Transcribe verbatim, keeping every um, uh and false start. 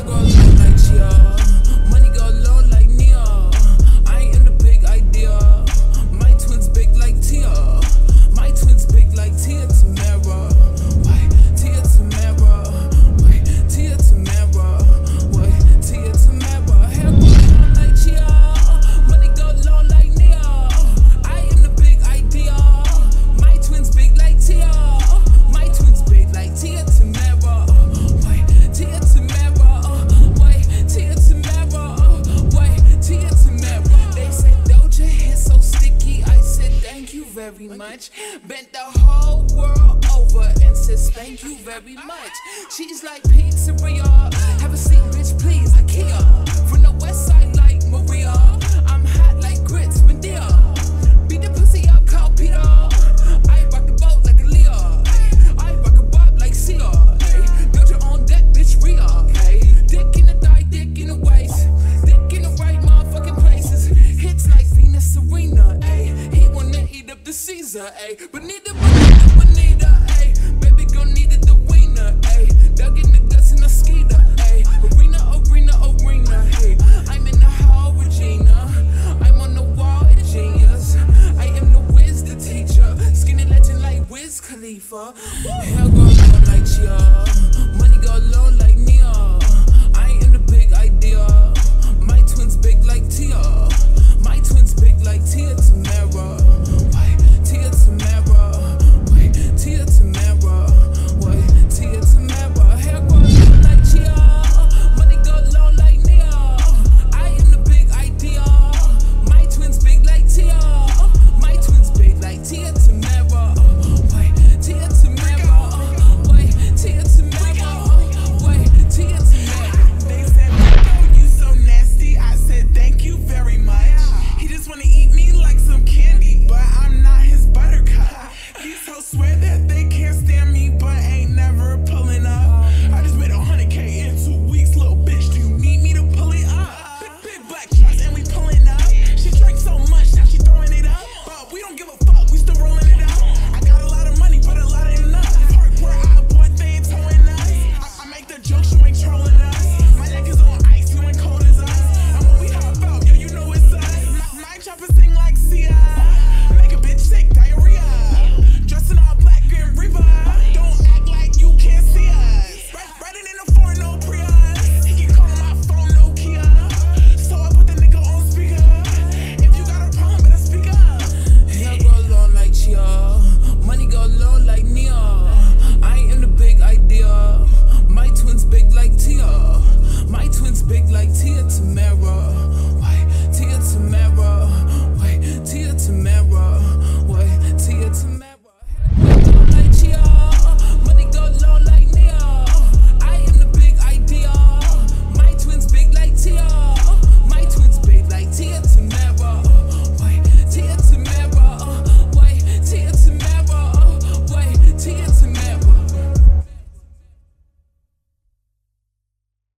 go low like Chia, money go low like Nia. I am the big idea. My twins big like Tia. My twins big like Tia Tamara. Why Tia Tamara? Why Tia Tamara? Why Tia Tamara? Hair go low like Chia, money go low like Nia. I am the big idea. My twins big like Tia. My twins big like Tia Tamara. Why Tia Tamara? Why Tia Tamara? Why Tia Tamara? They said Doja hair so sticky. I said thank you very much. Bent the whole world over and says thank you very much. She's like pizzeria. Have a seat, bitch, please. IKEA.